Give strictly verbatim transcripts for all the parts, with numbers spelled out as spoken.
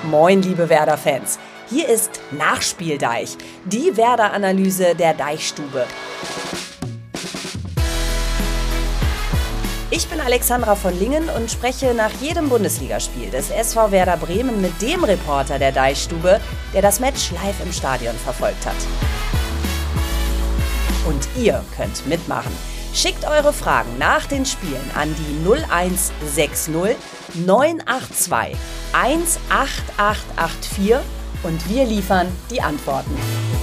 Moin, liebe Werder-Fans. Hier ist Nachspieldeich, die Werder-Analyse der Deichstube. Ich bin Alexandra von Lingen und spreche nach jedem Bundesligaspiel des S V Werder Bremen mit dem Reporter der Deichstube, der das Match live im Stadion verfolgt hat. Und ihr könnt mitmachen. Schickt eure Fragen nach den Spielen an die null eins sechs null neun acht zwei eins acht acht acht vier und wir liefern die Antworten.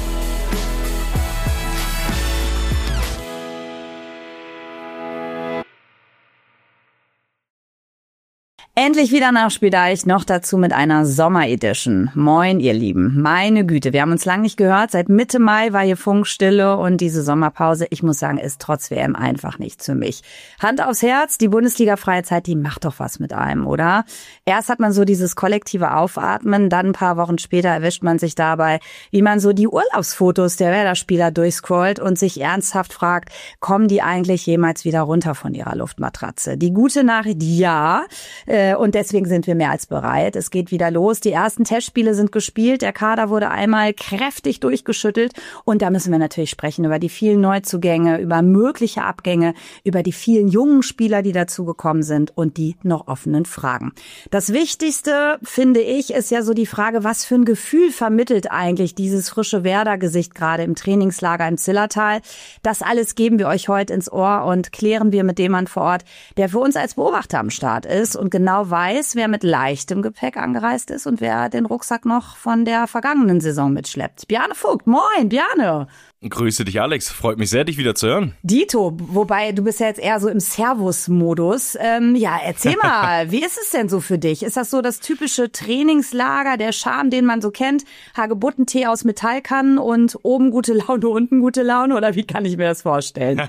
Endlich wieder Nachspieldeich, noch dazu mit einer Sommer-Edition. Moin, ihr Lieben. Meine Güte, wir haben uns lange nicht gehört. Seit Mitte Mai war hier Funkstille und diese Sommerpause, ich muss sagen, ist trotz W M einfach nichts für mich. Hand aufs Herz, die Bundesliga-freie Zeit, die macht doch was mit einem, oder? Erst hat man so dieses kollektive Aufatmen, dann ein paar Wochen später erwischt man sich dabei, wie man so die Urlaubsfotos der Werder-Spieler durchscrollt und sich ernsthaft fragt, kommen die eigentlich jemals wieder runter von ihrer Luftmatratze? Die gute Nachricht, ja, äh, und deswegen sind wir mehr als bereit. Es geht wieder los. Die ersten Testspiele sind gespielt. Der Kader wurde einmal kräftig durchgeschüttelt. Und da müssen wir natürlich sprechen über die vielen Neuzugänge, über mögliche Abgänge, über die vielen jungen Spieler, die dazugekommen sind und die noch offenen Fragen. Das Wichtigste, finde ich, ist ja so die Frage, was für ein Gefühl vermittelt eigentlich dieses frische Werder-Gesicht gerade im Trainingslager im Zillertal. Das alles geben wir euch heute ins Ohr und klären wir mit dem Mann vor Ort, der für uns als Beobachter am Start ist und genau weiß, wer mit leichtem Gepäck angereist ist und wer den Rucksack noch von der vergangenen Saison mitschleppt. Bjarne Vogt, moin, Bjarne. Grüße dich, Alex. Freut mich sehr, dich wieder zu hören. Dito, wobei du bist ja jetzt eher so im Servus-Modus. Ähm, ja, erzähl mal, wie ist es denn so für dich? Ist das so das typische Trainingslager, der Charme, den man so kennt? Hagebuttentee aus Metallkannen und oben gute Laune, unten gute Laune? Oder wie kann ich mir das vorstellen?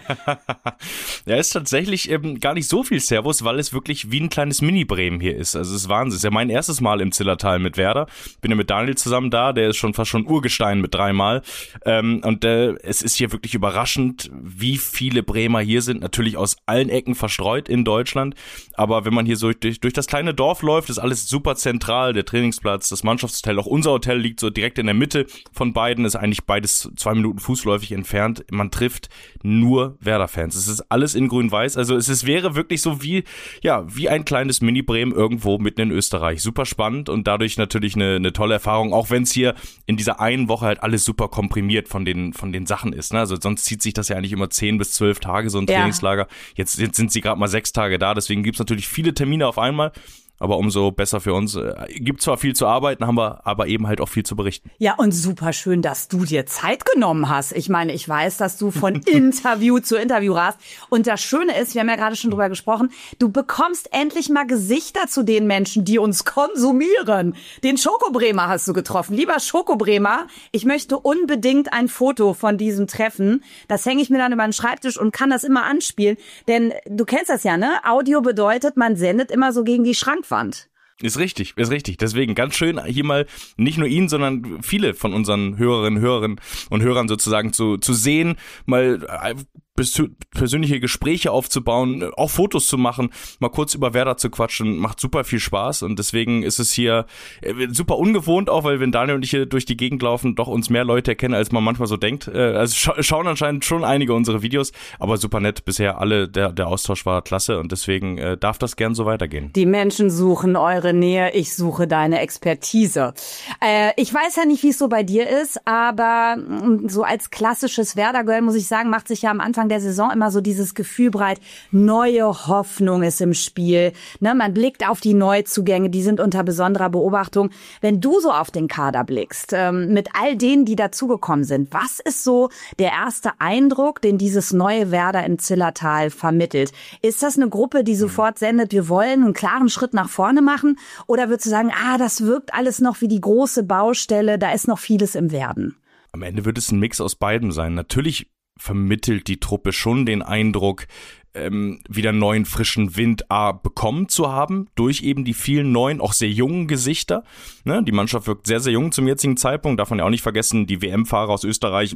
Ja, ist tatsächlich ähm, gar nicht so viel Servus, weil es wirklich wie ein kleines Mini-Bremen hier ist. Also es ist Wahnsinn. Es ist ja mein erstes Mal im Zillertal mit Werder. Bin ja mit Daniel zusammen da, der ist schon fast schon Urgestein mit dreimal. Ähm, und der Es ist hier wirklich überraschend, wie viele Bremer hier sind. Natürlich aus allen Ecken verstreut in Deutschland. Aber wenn man hier so durch, durch das kleine Dorf läuft, ist alles super zentral. Der Trainingsplatz, das Mannschaftshotel, auch unser Hotel liegt so direkt in der Mitte von beiden. Ist eigentlich beides zwei Minuten fußläufig entfernt. Man trifft nur Werder-Fans. Es ist alles in grün-weiß. Also es ist, wäre wirklich so wie, ja, wie ein kleines Mini-Bremen irgendwo mitten in Österreich. Super spannend und dadurch natürlich eine, eine tolle Erfahrung. Auch wenn es hier in dieser einen Woche halt alles super komprimiert von den, von den Sachen ist, ne? Also sonst zieht sich das ja eigentlich immer zehn bis zwölf Tage, so ein Trainingslager. Ja. Jetzt, jetzt sind sie gerade mal sechs Tage da, deswegen gibt's natürlich viele Termine auf einmal. Aber umso besser für uns. Äh, gibt zwar viel zu arbeiten, haben wir aber eben halt auch viel zu berichten. Ja, und super schön, dass du dir Zeit genommen hast. Ich meine, ich weiß, dass du von Interview zu Interview rast. Und das Schöne ist, wir haben ja gerade schon drüber gesprochen, du bekommst endlich mal Gesichter zu den Menschen, die uns konsumieren. Den Schokobremer hast du getroffen. Lieber Schokobremer, ich möchte unbedingt ein Foto von diesem Treffen. Das hänge ich mir dann über den Schreibtisch und kann das immer anspielen. Denn du kennst das ja, ne? Audio bedeutet, man sendet immer so gegen die Schrankwand. Ist richtig, ist richtig. Deswegen ganz schön hier mal nicht nur ihn, sondern viele von unseren Hörerinnen, Hörerinnen und Hörern sozusagen zu, zu sehen, mal persönliche Gespräche aufzubauen, auch Fotos zu machen, mal kurz über Werder zu quatschen, macht super viel Spaß und deswegen ist es hier super ungewohnt auch, weil wenn Daniel und ich hier durch die Gegend laufen, doch uns mehr Leute erkennen, als man manchmal so denkt. Also scha- schauen anscheinend schon einige unsere Videos, aber super nett bisher alle, der, der Austausch war klasse und deswegen äh, darf das gern so weitergehen. Die Menschen suchen eure Nähe, ich suche deine Expertise. Äh, ich weiß ja nicht, wie es so bei dir ist, aber so als klassisches Werder-Girl muss ich sagen, macht sich ja am Anfang der Saison immer so dieses Gefühl breit, neue Hoffnung ist im Spiel. Ne, man blickt auf die Neuzugänge, die sind unter besonderer Beobachtung. Wenn du so auf den Kader blickst, ähm, mit all denen, die dazugekommen sind, was ist so der erste Eindruck, den dieses neue Werder im Zillertal vermittelt? Ist das eine Gruppe, die sofort sendet, wir wollen einen klaren Schritt nach vorne machen? Oder würdest du sagen, ah, das wirkt alles noch wie die große Baustelle, da ist noch vieles im Werden? Am Ende wird es ein Mix aus beidem sein. Natürlich vermittelt die Truppe schon den Eindruck, ähm, wieder neuen frischen Wind A bekommen zu haben, durch eben die vielen neuen, auch sehr jungen Gesichter. Ne? Die Mannschaft wirkt sehr, sehr jung zum jetzigen Zeitpunkt, darf man ja auch nicht vergessen, die W M-Fahrer aus Österreich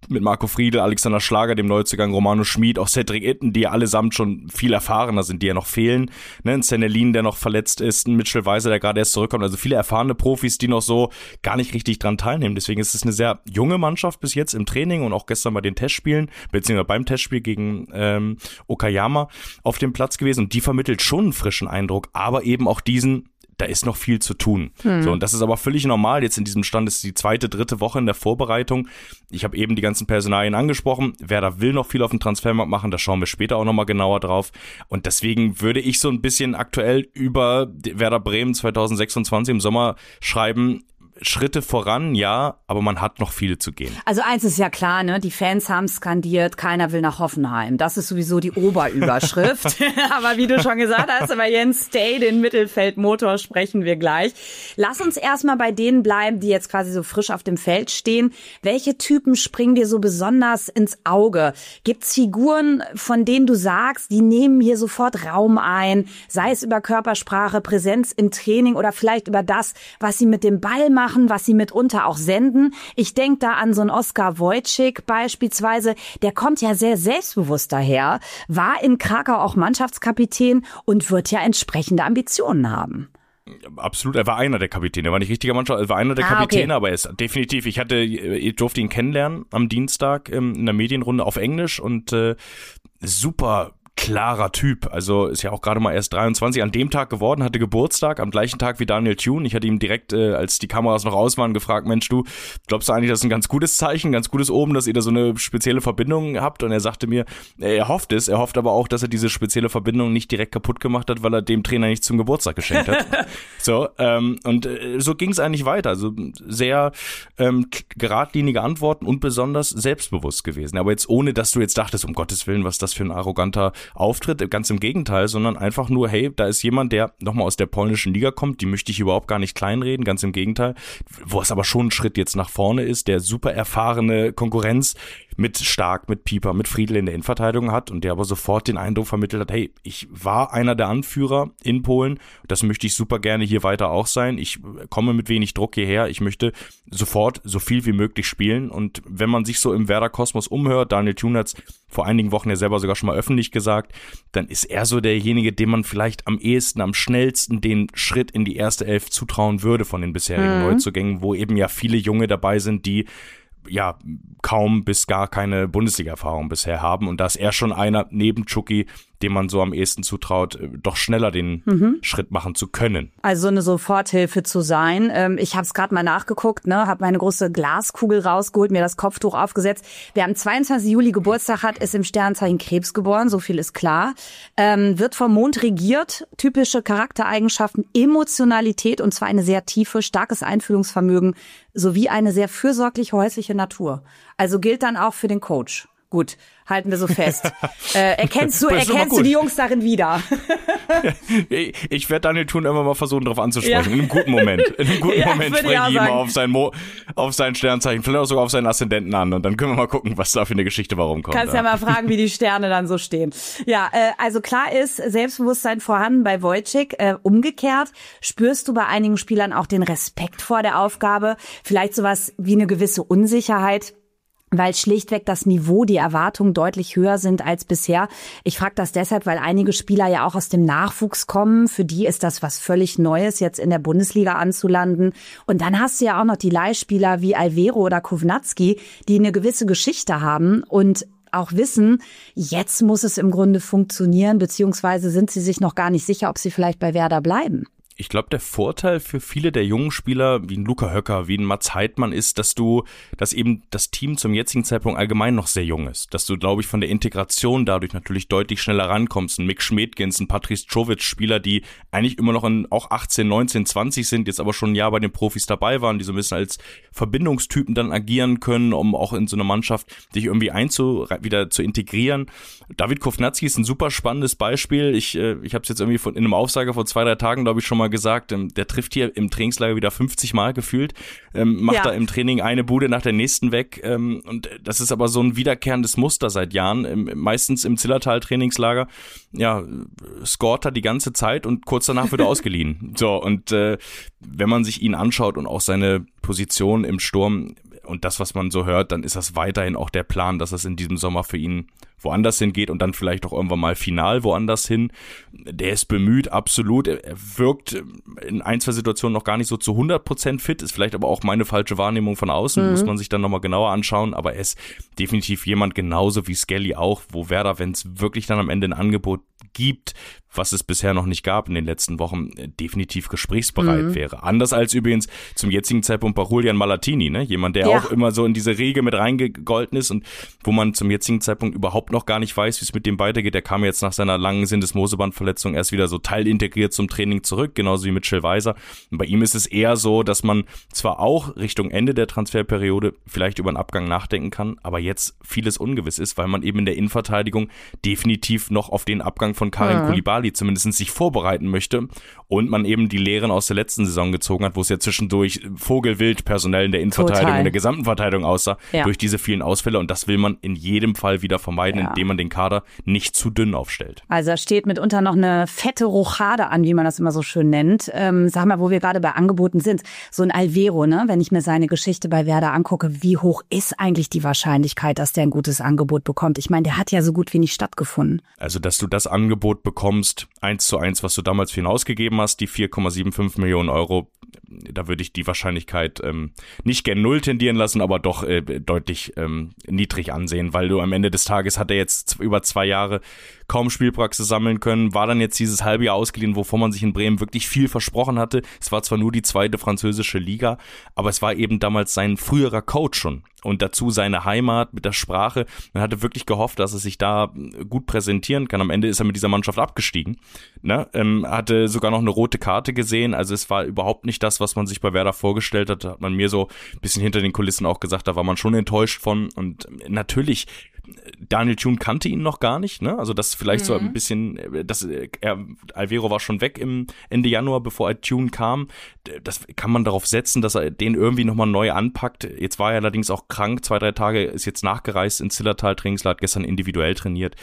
mit Marco Friedl, Alexander Schlager, dem Neuzugang Romano Schmid, auch Cedric Itten, die allesamt schon viel erfahrener sind, die ja noch fehlen. Ne, ein Zenelin, der noch verletzt ist, ein Mitchell Weiser, der gerade erst zurückkommt. Also viele erfahrene Profis, die noch so gar nicht richtig dran teilnehmen. Deswegen ist es eine sehr junge Mannschaft bis jetzt im Training und auch gestern bei den Testspielen, beziehungsweise beim Testspiel gegen ähm, Okayama auf dem Platz gewesen. Und die vermittelt schon einen frischen Eindruck, aber eben auch diesen, da ist noch viel zu tun. Hm. So, und das ist aber völlig normal. Jetzt in diesem Stand ist die zweite, dritte Woche in der Vorbereitung. Ich habe eben die ganzen Personalien angesprochen. Werder will noch viel auf dem Transfermarkt machen, da schauen wir später auch nochmal genauer drauf. Und deswegen würde ich so ein bisschen aktuell über Werder Bremen zwanzig sechsundzwanzig im Sommer schreiben, Schritte voran, ja, aber man hat noch viel zu gehen. Also eins ist ja klar, ne? Die Fans haben skandiert, keiner will nach Hoffenheim. Das ist sowieso die Oberüberschrift. Aber wie du schon gesagt hast, über Jens Stay, den Mittelfeldmotor, sprechen wir gleich. Lass uns erstmal bei denen bleiben, die jetzt quasi so frisch auf dem Feld stehen. Welche Typen springen dir so besonders ins Auge? Gibt's Figuren, von denen du sagst, die nehmen hier sofort Raum ein, sei es über Körpersprache, Präsenz im Training oder vielleicht über das, was sie mit dem Ball machen, was sie mitunter auch senden. Ich denke da an so einen Oskar Wojcik beispielsweise. Der kommt ja sehr selbstbewusst daher, war in Krakau auch Mannschaftskapitän und wird ja entsprechende Ambitionen haben. Absolut, er war einer der Kapitäne, er war nicht richtiger Mannschaft, er war einer der ah, Kapitäne, okay. Aber er ist definitiv, ich hatte, ich durfte ihn kennenlernen am Dienstag ähm, in der Medienrunde auf Englisch und äh, super klarer Typ, also ist ja auch gerade mal erst dreiundzwanzig, an dem Tag geworden, hatte Geburtstag, am gleichen Tag wie Daniel Thune. Ich hatte ihm direkt, äh, als die Kameras noch aus waren, gefragt, Mensch, du, glaubst du eigentlich, das ist ein ganz gutes Zeichen, ein ganz gutes Oben, dass ihr da so eine spezielle Verbindung habt? Und er sagte mir, er hofft es, er hofft aber auch, dass er diese spezielle Verbindung nicht direkt kaputt gemacht hat, weil er dem Trainer nicht zum Geburtstag geschenkt hat. so, ähm, und äh, so ging es eigentlich weiter, also sehr ähm, geradlinige Antworten und besonders selbstbewusst gewesen, aber jetzt ohne, dass du jetzt dachtest, um Gottes Willen, was ist das für ein arroganter Auftritt, ganz im Gegenteil, sondern einfach nur, hey, da ist jemand, der nochmal aus der polnischen Liga kommt, die möchte ich überhaupt gar nicht kleinreden, ganz im Gegenteil, wo es aber schon ein Schritt jetzt nach vorne ist, der super erfahrene Konkurrenz mit Stark, mit Pieper, mit Friedl in der Innenverteidigung hat und der aber sofort den Eindruck vermittelt hat, hey, ich war einer der Anführer in Polen, das möchte ich super gerne hier weiter auch sein, ich komme mit wenig Druck hierher, ich möchte sofort so viel wie möglich spielen und wenn man sich so im Werder-Kosmos umhört, Daniel Thune hat's vor einigen Wochen ja selber sogar schon mal öffentlich gesagt, dann ist er so derjenige, dem man vielleicht am ehesten, am schnellsten den Schritt in die erste Elf zutrauen würde von den bisherigen mhm. Neuzugängen, wo eben ja viele Junge dabei sind, die ja kaum bis gar keine Bundesliga-Erfahrung bisher haben und da ist er schon einer neben Chucky, dem man so am ehesten zutraut, doch schneller den mhm. Schritt machen zu können. Also so eine Soforthilfe zu sein. Ich habe es gerade mal nachgeguckt, ne, habe meine große Glaskugel rausgeholt, mir das Kopftuch aufgesetzt. Wer am zweiundzwanzigsten Juli Geburtstag hat, ist im Sternzeichen Krebs geboren, so viel ist klar. Ähm, wird vom Mond regiert, typische Charaktereigenschaften, Emotionalität und zwar eine sehr tiefe, starkes Einfühlungsvermögen sowie eine sehr fürsorgliche häusliche Natur. Also gilt dann auch für den Coach. Gut, halten wir so fest. äh, erkennst du, erkennst du die Jungs darin wieder? Ich werde Daniel Thune immer mal versuchen, darauf anzusprechen. Ja. In einem guten Moment. In einem guten ja, Moment spreche ich ihn mal auf sein, Mo- auf sein Sternzeichen, vielleicht auch sogar auf seinen Aszendenten an. Und dann können wir mal gucken, was da für eine Geschichte warum kommt. Kannst ja, ja mal fragen, wie die Sterne dann so stehen. Ja, äh, also klar ist Selbstbewusstsein vorhanden bei Wojcik. Äh, umgekehrt spürst du bei einigen Spielern auch den Respekt vor der Aufgabe. Vielleicht sowas wie eine gewisse Unsicherheit, weil schlichtweg das Niveau, die Erwartungen deutlich höher sind als bisher. Ich frage das deshalb, weil einige Spieler ja auch aus dem Nachwuchs kommen. Für die ist das was völlig Neues, jetzt in der Bundesliga anzulanden. Und dann hast du ja auch noch die Leihspieler wie Alvero oder Kovnatski, die eine gewisse Geschichte haben und auch wissen, jetzt muss es im Grunde funktionieren, beziehungsweise sind sie sich noch gar nicht sicher, ob sie vielleicht bei Werder bleiben. Ich glaube, der Vorteil für viele der jungen Spieler, wie ein Luca Höcker, wie ein Mats Heidmann, ist, dass du, dass eben das Team zum jetzigen Zeitpunkt allgemein noch sehr jung ist. Dass du, glaube ich, von der Integration dadurch natürlich deutlich schneller rankommst. Ein Mick Schmedgens, ein Patrice Czovic, Spieler, die eigentlich immer noch in auch achtzehn, neunzehn, zwanzig sind, jetzt aber schon ein Jahr bei den Profis dabei waren, die so ein bisschen als Verbindungstypen dann agieren können, um auch in so eine Mannschaft dich irgendwie einzu, wieder zu integrieren. David Kovnatski ist ein super spannendes Beispiel. Ich, äh, ich habe es jetzt irgendwie von, in einem Aufsager vor zwei, drei Tagen, glaube ich, schon mal gesagt, der trifft hier im Trainingslager wieder fünfzig Mal gefühlt, ähm, macht ja. da im Training eine Bude nach der nächsten weg ähm, und das ist aber so ein wiederkehrendes Muster seit Jahren, ähm, meistens im Zillertal-Trainingslager, ja, scoret er die ganze Zeit und kurz danach wird er ausgeliehen. So, und äh, wenn man sich ihn anschaut und auch seine Position im Sturm, und das, was man so hört, dann ist das weiterhin auch der Plan, dass es in diesem Sommer für ihn woanders hingeht und dann vielleicht auch irgendwann mal final woanders hin. Der ist bemüht, absolut. Er wirkt in ein, zwei Situationen noch gar nicht so zu hundert Prozent fit, ist vielleicht aber auch meine falsche Wahrnehmung von außen, mhm. muss man sich dann nochmal genauer anschauen, aber er ist definitiv jemand, genauso wie Skelly auch, wo Werder, wenn es wirklich dann am Ende ein Angebot gibt, was es bisher noch nicht gab in den letzten Wochen, definitiv gesprächsbereit mhm. wäre. Anders als übrigens zum jetzigen Zeitpunkt bei Julian Malatini, ne? Jemand, der ja. auch immer so in diese Riege mit reingegolten ist und wo man zum jetzigen Zeitpunkt überhaupt noch gar nicht weiß, wie es mit dem weitergeht. Der kam jetzt nach seiner langen Syndesmosebandverletzung erst wieder so teilintegriert zum Training zurück, genauso wie mit Mitchell Weiser. Und bei ihm ist es eher so, dass man zwar auch Richtung Ende der Transferperiode vielleicht über einen Abgang nachdenken kann, aber jetzt vieles ungewiss ist, weil man eben in der Innenverteidigung definitiv noch auf den Abgang von Karim mhm. Koulibaly zumindest sich vorbereiten möchte und man eben die Lehren aus der letzten Saison gezogen hat, wo es ja zwischendurch vogelwild personell in der Innenverteidigung, Total. in der gesamten Verteidigung aussah, ja. durch diese vielen Ausfälle, und das will man in jedem Fall wieder vermeiden, ja. indem man den Kader nicht zu dünn aufstellt. Also da steht mitunter noch eine fette Rochade an, wie man das immer so schön nennt. Ähm, sag mal, wo wir gerade bei Angeboten sind, so ein Alvero, ne? Wenn ich mir seine Geschichte bei Werder angucke, wie hoch ist eigentlich die Wahrscheinlichkeit, dass der ein gutes Angebot bekommt? Ich meine, der hat ja so gut wie nicht stattgefunden. Also, dass du das Angebot bekommst, eins zu eins, was du damals für ihn ausgegeben hast, die vier Komma fünfundsiebzig Millionen Euro, da würde ich die Wahrscheinlichkeit ähm, nicht gern null tendieren lassen, aber doch äh, deutlich ähm, niedrig ansehen, weil du am Ende des Tages hat er jetzt über zwei Jahre kaum Spielpraxis sammeln können, war dann jetzt dieses halbe Jahr ausgeliehen, wovon man sich in Bremen wirklich viel versprochen hatte. Es war zwar nur die zweite französische Liga, aber es war eben damals sein früherer Coach schon. Und dazu seine Heimat mit der Sprache. Man hatte wirklich gehofft, dass er sich da gut präsentieren kann. Am Ende ist er mit dieser Mannschaft abgestiegen. Ne? Ähm, hatte sogar noch eine rote Karte gesehen. Also es war überhaupt nicht das, was man sich bei Werder vorgestellt hat. Da hat man mir so ein bisschen hinter den Kulissen auch gesagt, da war man schon enttäuscht von. Und natürlich, Daniel Thune kannte ihn noch gar nicht, ne? Also das vielleicht mhm. so ein bisschen, das, er, Alvero war schon weg im Ende Januar, bevor er Thune kam. Das kann man darauf setzen, dass er den irgendwie nochmal neu anpackt. Jetzt war er allerdings auch krank, zwei, drei Tage, ist jetzt nachgereist in Zillertal, Trainingslager, hat gestern individuell trainiert.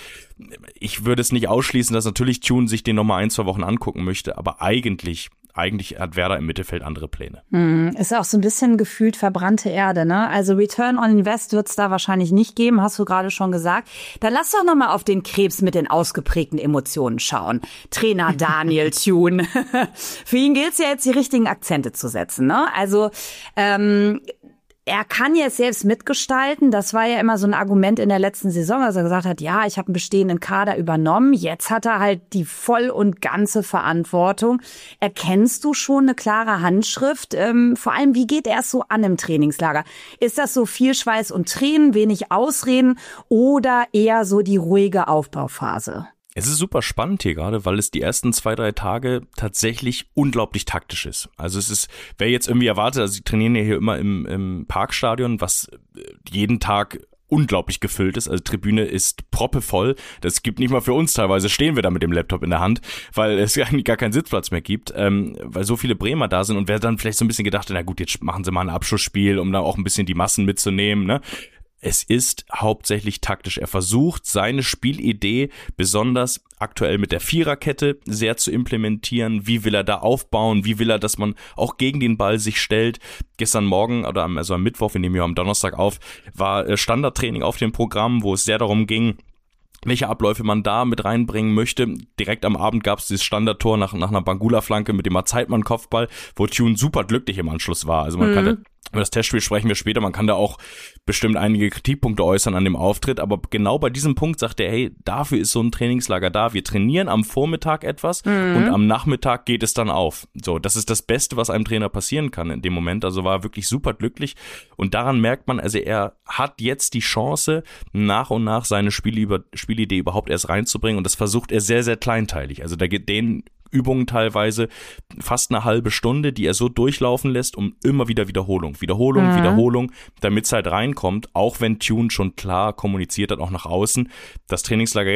Ich würde es nicht ausschließen, dass natürlich Thune sich den nochmal ein, zwei Wochen angucken möchte, aber eigentlich Eigentlich hat Werder im Mittelfeld andere Pläne. Hm, ist auch so ein bisschen gefühlt verbrannte Erde, ne? Also Return on Invest wird es da wahrscheinlich nicht geben, hast du gerade schon gesagt. Dann lass doch nochmal auf den Krebs mit den ausgeprägten Emotionen schauen. Trainer Daniel Thune. Für ihn gilt es ja jetzt, die richtigen Akzente zu setzen, ne? Also ähm, er kann jetzt selbst mitgestalten. Das war ja immer so ein Argument in der letzten Saison, als er gesagt hat, ja, ich habe einen bestehenden Kader übernommen. Jetzt hat er halt die voll und ganze Verantwortung. Erkennst du schon eine klare Handschrift? Ähm, vor allem, wie geht er es so an im Trainingslager? Ist das so viel Schweiß und Tränen, wenig Ausreden oder eher so die ruhige Aufbauphase? Es ist super spannend hier gerade, weil es die ersten zwei, drei Tage tatsächlich unglaublich taktisch ist. Also es ist, wer jetzt irgendwie erwartet, also sie trainieren ja hier immer im, im Parkstadion, was jeden Tag unglaublich gefüllt ist. Also die Tribüne ist proppevoll. Das gibt nicht mal für uns teilweise, stehen wir da mit dem Laptop in der Hand, weil es gar keinen Sitzplatz mehr gibt, ähm, weil so viele Bremer da sind und wer dann vielleicht so ein bisschen gedacht hat, na gut, jetzt machen sie mal ein Abschlussspiel, um da auch ein bisschen die Massen mitzunehmen, ne? Es ist hauptsächlich taktisch. Er versucht, seine Spielidee besonders aktuell mit der Viererkette sehr zu implementieren. Wie will er da aufbauen? Wie will er, dass man auch gegen den Ball sich stellt? Gestern Morgen, oder am, also am Mittwoch, wir nehmen ja am Donnerstag auf, war Standardtraining auf dem Programm, wo es sehr darum ging, welche Abläufe man da mit reinbringen möchte. Direkt am Abend gab es dieses Standardtor nach, nach einer Bangula-Flanke mit dem Zeitmann-Kopfball, wo Thune super glücklich im Anschluss war. Also man mhm. kann da, über das Testspiel sprechen wir später, man kann da auch bestimmt einige Kritikpunkte äußern an dem Auftritt, aber genau bei diesem Punkt sagt er, hey, dafür ist so ein Trainingslager da. Wir trainieren am Vormittag etwas mhm. und am Nachmittag geht es dann auf. So, das ist das Beste, was einem Trainer passieren kann in dem Moment. Also war er wirklich super glücklich und daran merkt man, also er hat jetzt die Chance, nach und nach seine Spiel- Spielidee überhaupt erst reinzubringen und das versucht er sehr, sehr kleinteilig. Also da geht den Übungen teilweise fast eine halbe Stunde, die er so durchlaufen lässt, um immer wieder Wiederholung, Wiederholung, mhm. Wiederholung, damit es halt reinkommt, auch wenn Thune schon klar kommuniziert hat, auch nach außen. Das Trainingslager jetzt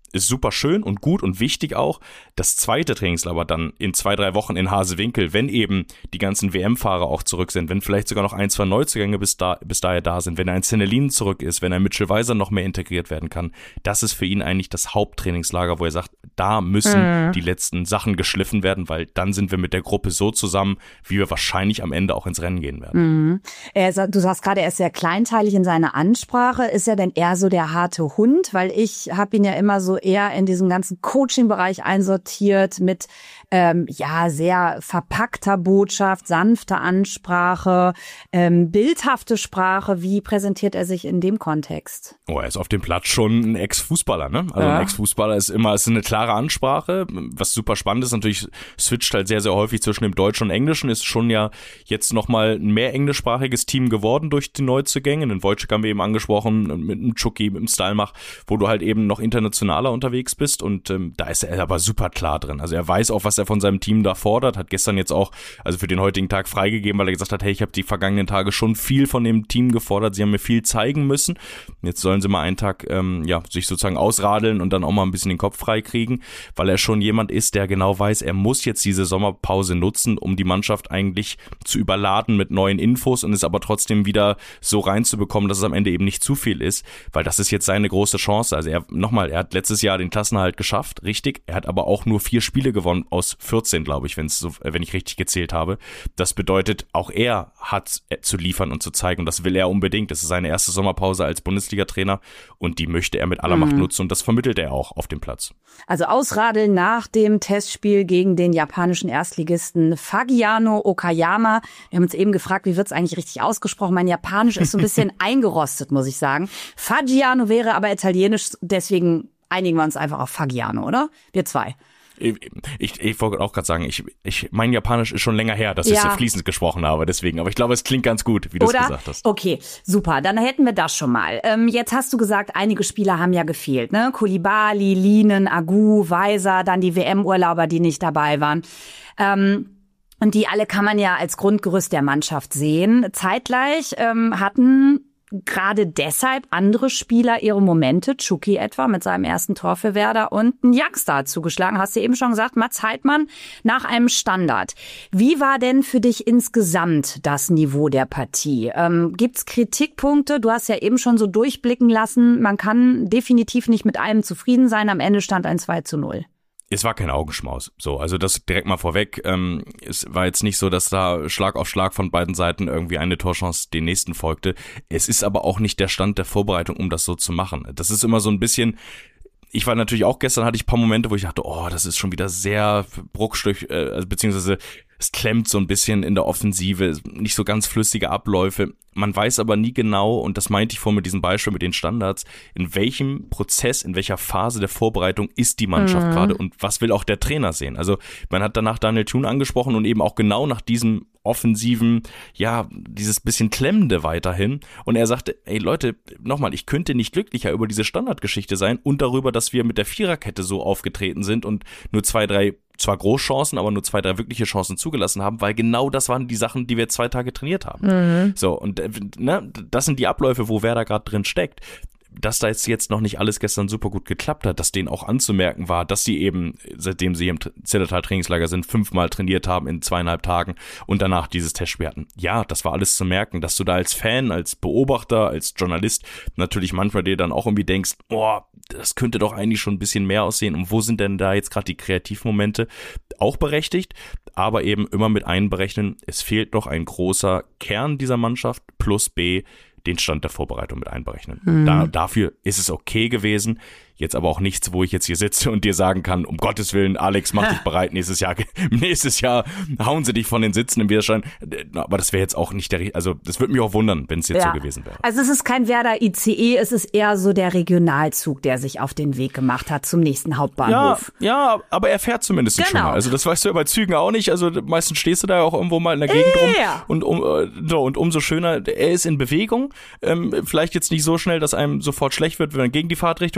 ist super schön und gut und wichtig auch. Das zweite Trainingslager dann in zwei, drei Wochen in Hasewinkel, wenn eben die ganzen W M-Fahrer auch zurück sind, wenn vielleicht sogar noch ein, zwei Neuzugänge bis, da, bis daher da sind, wenn ein Zenelin zurück ist, wenn ein Mitchell Weiser noch mehr integriert werden kann. Das ist für ihn eigentlich das Haupttrainingslager, wo er sagt, da müssen mhm. die letzten Sachen geschliffen werden, weil dann sind wir mit der Gruppe so zusammen, wie wir wahrscheinlich am Ende auch ins Rennen gehen werden. Mhm. Er ist, du sagst gerade, er ist sehr kleinteilig in seiner Ansprache. Ist er denn eher so der harte Hund? Weil ich habe ihn ja immer so eher in diesem ganzen Coaching-Bereich einsortiert mit ähm, ja sehr verpackter Botschaft, sanfter Ansprache, ähm, bildhafte Sprache. Wie präsentiert er sich in dem Kontext? Oh, er ist auf dem Platz schon ein Ex-Fußballer, ne? Also ja. ein Ex-Fußballer ist immer, ist eine klare Ansprache. Was super spannend ist, natürlich switcht halt sehr, sehr häufig zwischen dem Deutschen und Englischen. Ist schon ja jetzt nochmal ein mehr englischsprachiges Team geworden durch die Neuzugänge. Den Wojciech haben wir eben angesprochen, mit dem Chucky, mit dem Stalmach, wo du halt eben noch internationaler unterwegs bist. Und ähm, da ist er aber super klar drin. Also er weiß auch, was er von seinem Team da fordert. Hat gestern jetzt auch, also für den heutigen Tag freigegeben, weil er gesagt hat, hey, ich habe die vergangenen Tage schon viel von dem Team gefordert. Sie haben mir viel zeigen müssen. Jetzt sollen sie mal einen Tag ähm, ja sich sozusagen ausradeln und dann auch mal ein bisschen den Kopf frei kriegen, weil er schon jemand ist, der genau weiß, er muss jetzt diese Sommerpause nutzen, um die Mannschaft eigentlich zu überladen mit neuen Infos und es aber trotzdem wieder so reinzubekommen, dass es am Ende eben nicht zu viel ist, weil das ist jetzt seine große Chance. Also er, nochmal, er hat letztes Jahr den Klassenerhalt geschafft, richtig. Er hat aber auch nur vier Spiele gewonnen aus vierzehn, glaube ich, wenn's so, wenn ich richtig gezählt habe. Das bedeutet, auch er hat zu liefern und zu zeigen und das will er unbedingt. Das ist seine erste Sommerpause als Bundesliga-Trainer und die möchte er mit aller Macht nutzen und das vermittelt er auch auf dem Platz. Also Ausradeln nach dem Testspiel gegen den japanischen Erstligisten Fagiano Okayama. Wir haben uns eben gefragt, wie wird es eigentlich richtig ausgesprochen? Mein Japanisch ist so ein bisschen eingerostet, muss ich sagen. Fagiano wäre aber italienisch, deswegen einigen wir uns einfach auf Fagiano, oder? Wir zwei. Ich, ich, ich wollte auch gerade sagen, ich, ich, mein Japanisch ist schon länger her, dass ja. ich so fließend gesprochen habe, deswegen. Aber ich glaube, es klingt ganz gut, wie du es gesagt hast. Okay, super. Dann hätten wir das schon mal. Ähm, jetzt hast du gesagt, einige Spieler haben ja gefehlt, ne? Koulibaly, Lienen, Agu, Weiser, dann die W M-Urlauber, die nicht dabei waren. Ähm, und die alle kann man ja als Grundgerüst der Mannschaft sehen. Zeitgleich ähm, hatten gerade deshalb andere Spieler ihre Momente, Chucky etwa mit seinem ersten Tor für Werder und ein Youngster zugeschlagen, hast du eben schon gesagt, Mats Heidmann nach einem Standard. Wie war denn für dich insgesamt das Niveau der Partie? Ähm, gibt's Kritikpunkte? Du hast ja eben schon so durchblicken lassen, man kann definitiv nicht mit allem zufrieden sein, am Ende stand ein zwei zu null. Es war kein Augenschmaus. So, also das direkt mal vorweg. Ähm, es war jetzt nicht so, dass da Schlag auf Schlag von beiden Seiten irgendwie eine Torchance den nächsten folgte. Es ist aber auch nicht der Stand der Vorbereitung, um das so zu machen. Das ist immer so ein bisschen. Ich war natürlich auch gestern, hatte ich ein paar Momente, wo ich dachte, oh, das ist schon wieder sehr bruchstück, äh, beziehungsweise es klemmt so ein bisschen in der Offensive, nicht so ganz flüssige Abläufe. Man weiß aber nie genau, und das meinte ich vorhin mit diesem Beispiel mit den Standards, in welchem Prozess, in welcher Phase der Vorbereitung ist die Mannschaft mhm. gerade und was will auch der Trainer sehen. Also man hat danach Daniel Thune angesprochen und eben auch genau nach diesem offensiven, ja, dieses bisschen Klemmende weiterhin. Und er sagte, ey Leute, nochmal, ich könnte nicht glücklicher über diese Standardgeschichte sein und darüber, dass wir mit der Viererkette so aufgetreten sind und nur zwei, drei zwar Großchancen, aber nur zwei, drei wirkliche Chancen zugelassen haben, weil genau das waren die Sachen, die wir zwei Tage trainiert haben. Mhm. So, und ne, das sind die Abläufe, wo Werder gerade drin steckt. Dass da jetzt, jetzt noch nicht alles gestern super gut geklappt hat, dass denen auch anzumerken war, dass sie eben, seitdem sie im Zillertal-Trainingslager sind, fünfmal trainiert haben in zweieinhalb Tagen und danach dieses Testspiel hatten. Ja, das war alles zu merken, dass du da als Fan, als Beobachter, als Journalist natürlich manchmal dir dann auch irgendwie denkst, boah, das könnte doch eigentlich schon ein bisschen mehr aussehen und wo sind denn da jetzt gerade die Kreativmomente? Auch berechtigt, aber eben immer mit einberechnen, es fehlt noch ein großer Kern dieser Mannschaft plus B, den Stand der Vorbereitung mit einberechnen. Mhm. Da, dafür ist es okay gewesen. Jetzt aber auch nichts, wo ich jetzt hier sitze und dir sagen kann, um Gottes Willen, Alex, mach dich bereit, nächstes Jahr, nächstes Jahr hauen sie dich von den Sitzen im Widerstand. Aber das wäre jetzt auch nicht der, also das würde mich auch wundern, wenn es jetzt ja. so gewesen wäre. Also es ist kein Werder I C E, es ist eher so der Regionalzug, der sich auf den Weg gemacht hat zum nächsten Hauptbahnhof. Ja, ja, aber er fährt zumindest genau. schon mal. Also das weißt du ja bei Zügen auch nicht. Also meistens stehst du da ja auch irgendwo mal in der Gegend rum. Ja. Und, um, so, und umso schöner, er ist in Bewegung. Ähm, vielleicht jetzt nicht so schnell, dass einem sofort schlecht wird, wenn man gegen die Fahrtrichtung sitzt, mhm. aber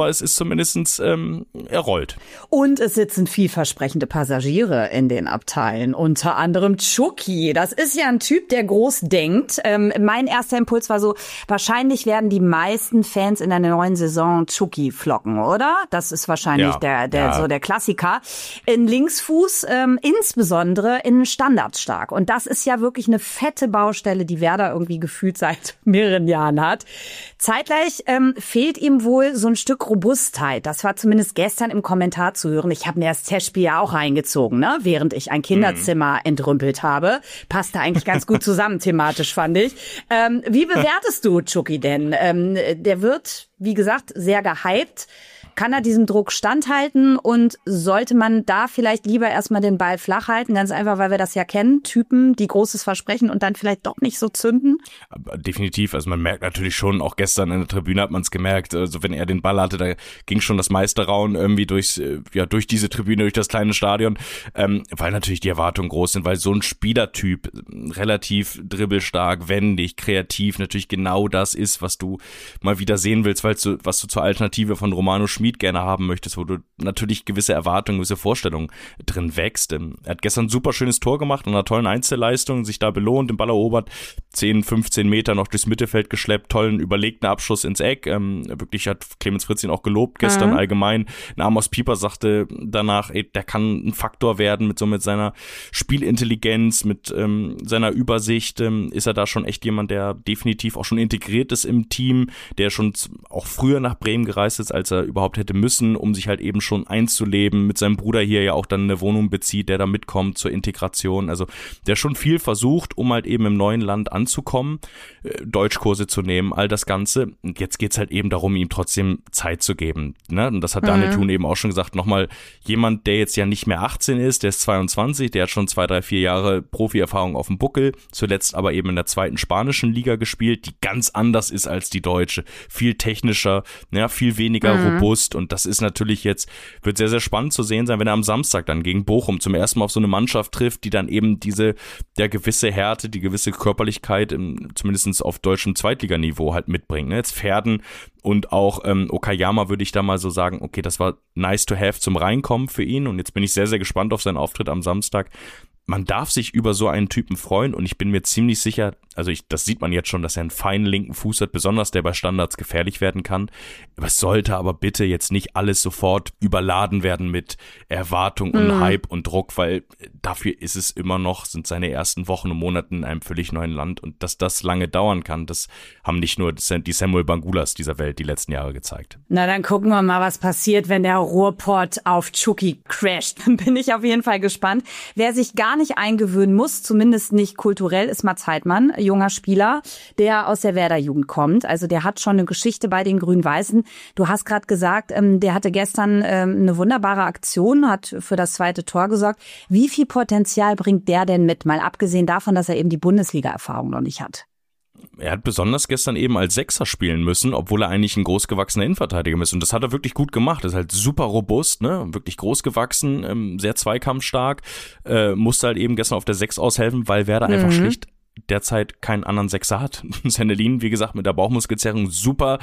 aber es ist zumindest, ähm, er rollt. Und es sitzen vielversprechende Passagiere in den Abteilen, unter anderem Chucky. Das ist ja ein Typ, der groß denkt. Ähm, mein erster Impuls war so, wahrscheinlich werden die meisten Fans in der neuen Saison Chucky flocken, oder? Das ist wahrscheinlich ja, der, der, ja. so der Klassiker. In Linksfuß, ähm, insbesondere in Standards stark. Und das ist ja wirklich eine fette Baustelle, die Werder irgendwie gefühlt seit mehreren Jahren hat. Zeitgleich ähm, fehlt ihm wohl so ein Stück Robustheit. Das war zumindest gestern im Kommentar zu hören. Ich habe mir das Testspiel ja auch reingezogen, ne? Während ich ein Kinderzimmer mhm. entrümpelt habe. Passte eigentlich ganz gut zusammen thematisch, fand ich. Ähm, wie bewertest du Chucky denn? Ähm, der wird, wie gesagt, sehr gehypt. Kann er diesem Druck standhalten und sollte man da vielleicht lieber erstmal den Ball flach halten? Ganz einfach, weil wir das ja kennen. Typen, die Großes versprechen und dann vielleicht doch nicht so zünden? Definitiv. Also man merkt natürlich schon, auch gestern in der Tribüne hat man es gemerkt, also wenn er den Ball hatte, da ging schon das Meisterrauen irgendwie durchs, ja, durch diese Tribüne, durch das kleine Stadion, ähm, weil natürlich die Erwartungen groß sind, weil so ein Spielertyp relativ dribbelstark, wendig, kreativ, natürlich genau das ist, was du mal wieder sehen willst, weil du, was du zur Alternative von Romano Schmid gerne haben möchtest, wo du natürlich gewisse Erwartungen, gewisse Vorstellungen drin wächst. Er hat gestern ein super schönes Tor gemacht und einer tollen Einzelleistung, sich da belohnt, den Ball erobert, zehn, fünfzehn Meter noch durchs Mittelfeld geschleppt, tollen überlegten Abschuss ins Eck. Ähm, wirklich hat Clemens Fritz ihn auch gelobt gestern mhm. allgemein. Amos Pieper sagte danach, ey, der kann ein Faktor werden mit so mit seiner Spielintelligenz, mit ähm, seiner Übersicht. Ähm, ist er da schon echt jemand, der definitiv auch schon integriert ist im Team, der schon auch früher nach Bremen gereist ist, als er überhaupt hätte müssen, um sich halt eben schon einzuleben, mit seinem Bruder hier ja auch dann eine Wohnung bezieht, der da mitkommt zur Integration, also der schon viel versucht, um halt eben im neuen Land anzukommen, Deutschkurse zu nehmen, all das Ganze. Und jetzt geht's halt eben darum, ihm trotzdem Zeit zu geben, ne? Und das hat Daniel mhm. Thun eben auch schon gesagt, nochmal jemand, der jetzt ja nicht mehr achtzehn ist, der ist zweiundzwanzig, der hat schon zwei, drei, vier Jahre Profi-Erfahrung auf dem Buckel, zuletzt aber eben in der zweiten spanischen Liga gespielt, die ganz anders ist als die deutsche, viel technischer, ja, viel weniger mhm. robust. Und das ist natürlich jetzt, wird sehr, sehr spannend zu sehen sein, wenn er am Samstag dann gegen Bochum zum ersten Mal auf so eine Mannschaft trifft, die dann eben diese, der gewisse Härte, die gewisse Körperlichkeit, im, zumindest auf deutschem Zweitliganiveau halt mitbringt. Ne? Jetzt Pferden und auch ähm, Okayama würde ich da mal so sagen, okay, das war nice to have zum Reinkommen für ihn und jetzt bin ich sehr, sehr gespannt auf seinen Auftritt am Samstag. Man darf sich über so einen Typen freuen und ich bin mir ziemlich sicher, also ich, das sieht man jetzt schon, dass er einen feinen linken Fuß hat, besonders der bei Standards gefährlich werden kann. Es sollte aber bitte jetzt nicht alles sofort überladen werden mit Erwartung und mhm. Hype und Druck, weil dafür ist es immer noch, sind seine ersten Wochen und Monate in einem völlig neuen Land und dass das lange dauern kann, das haben nicht nur die Samuel Bangulas dieser Welt die letzten Jahre gezeigt. Na, dann gucken wir mal, was passiert, wenn der Ruhrpott auf Chucky crasht. Dann bin ich auf jeden Fall gespannt. Wer sich gar nicht eingewöhnen muss, zumindest nicht kulturell, ist Mats Heidmann, junger Spieler, der aus der Werder-Jugend kommt. Also der hat schon eine Geschichte bei den Grün-Weißen. Du hast gerade gesagt, ähm, der hatte gestern ähm, eine wunderbare Aktion, hat für das zweite Tor gesorgt. Wie viel Potenzial bringt der denn mit? Mal abgesehen davon, dass er eben die Bundesliga-Erfahrung noch nicht hat. Er hat besonders gestern eben als Sechser spielen müssen, obwohl er eigentlich ein großgewachsener Innenverteidiger ist. Und das hat er wirklich gut gemacht. Ist halt super robust, ne, wirklich großgewachsen, ähm, sehr zweikampfstark. Äh, musste halt eben gestern auf der Sechs aushelfen, weil Werder mhm. einfach schlicht derzeit keinen anderen Sechser hat. Sendelin, wie gesagt, mit der Bauchmuskelzerrung, super,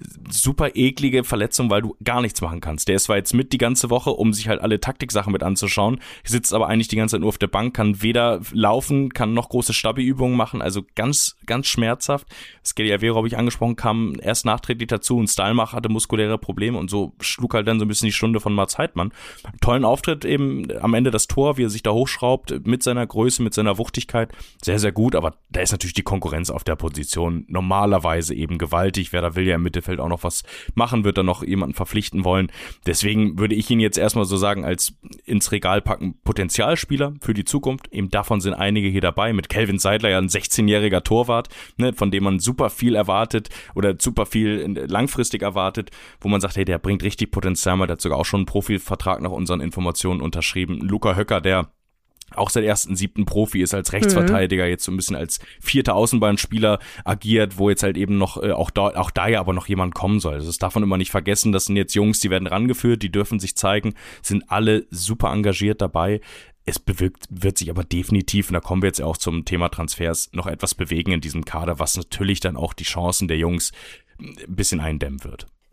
super eklige Verletzung, weil du gar nichts machen kannst. Der ist zwar jetzt mit die ganze Woche, um sich halt alle Taktiksachen mit anzuschauen, sitzt aber eigentlich die ganze Zeit nur auf der Bank, kann weder laufen, kann noch große Stabi-Übungen machen, also ganz, ganz schmerzhaft. Skelly Avero habe ich angesprochen, kam erst nachträglich dazu und Stallmach hatte muskuläre Probleme und so schlug halt dann so ein bisschen die Stunde von Mats Heidmann. Tollen Auftritt eben, am Ende das Tor, wie er sich da hochschraubt, mit seiner Größe, mit seiner Wuchtigkeit, sehr, sehr gut, aber da ist natürlich die Konkurrenz auf der Position normalerweise eben gewaltig. Werder will ja im Mittelfeld auch noch was machen, wird dann noch jemanden verpflichten wollen. Deswegen würde ich ihn jetzt erstmal so sagen, als ins Regal packen Potenzialspieler für die Zukunft. Eben davon sind einige hier dabei. Mit Kelvin Seidler ja ein sechzehnjähriger Torwart, ne, von dem man super viel erwartet oder super viel langfristig erwartet, wo man sagt, hey, der bringt richtig Potenzial. Der hat sogar auch schon einen Profivertrag nach unseren Informationen unterschrieben. Luca Höcker, der auch seit ersten siebten Profi ist als Rechtsverteidiger, mhm. jetzt so ein bisschen als vierter Außenbahnspieler agiert, wo jetzt halt eben noch, äh, auch da, auch da ja aber noch jemand kommen soll. Also das darf man immer nicht vergessen, das sind jetzt Jungs, die werden rangeführt, die dürfen sich zeigen, sind alle super engagiert dabei. Es bewirkt, wird sich aber definitiv, und da kommen wir jetzt auch zum Thema Transfers, noch etwas bewegen in diesem Kader, was natürlich dann auch die Chancen der Jungs ein bisschen eindämmen wird.